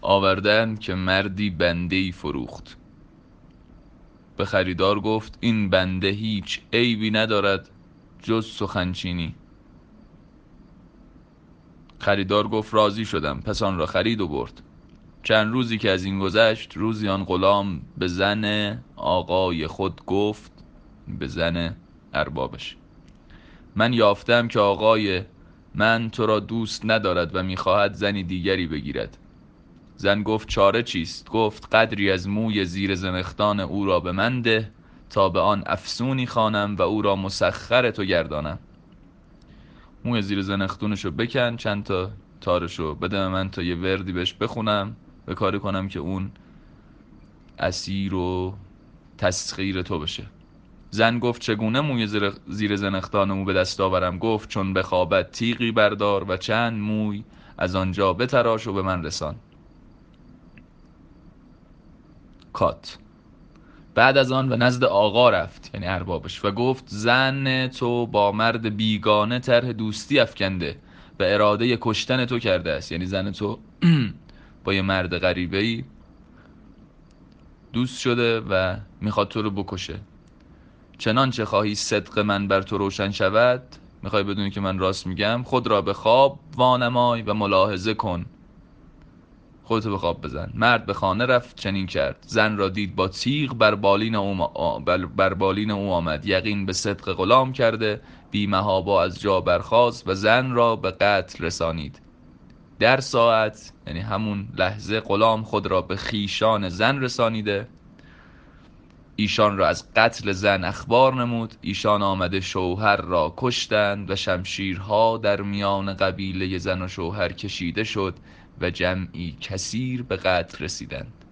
آوردن که مردی بنده‌ای فروخت. به خریدار گفت این بنده هیچ عیبی ندارد جز سخنچینی. خریدار گفت راضی شدم، پس آن را خرید و برد. چند روزی که از این گذشت، روزی آن غلام به زن آقای خود گفت، به زن اربابش، من یافتم که آقای من تو را دوست ندارد و میخواهد زنی دیگری بگیرد. زن گفت چاره چیست؟ گفت قدری از موی زیر زنخدان او را به من ده تا به آن افسونی خوانم و او را مسخر تو گردانم. موی زیر زنخدونشو بکن، چند تا تارشو بده به من تا یه وردی بهش بخونم، به کاری کنم که اون اسیر و تسخیر تو بشه. زن گفت چگونه موی زیر زنخدان او به دست آورم؟ گفت چون بخوابد تیغی بردار و چند موی از آنجا بتراش و به من رسان. کات. بعد از آن به نزد آقا رفت، یعنی اربابش، و گفت زن تو با مرد بیگانه طرح دوستی افکنده و اراده کشتن تو کرده است. یعنی زن تو با یه مرد غریبه‌ای دوست شده و میخواد تو رو بکشه. چنانچه خواهی صدق من بر تو روشن شود، میخوای بدونی که من راست میگم، خود را به خواب وانمای و ملاحظه کن. خودتو به خواب بزن. مرد به خانه رفت، چنین کرد. زن را دید با تیغ بر بالین او آمد. یقین به صدق غلام کرده، بی محابا از جا برخاست و زن را به قتل رسانید. در ساعت، یعنی همون لحظه، غلام خود را به خیشان زن رسانیده، ایشان را از قتل زن اخبار نمود. ایشان آمده شوهر را کشتند و شمشیرها در میان قبیله زن و شوهر کشیده شد و جمعی کثیر به قتل رسیدند.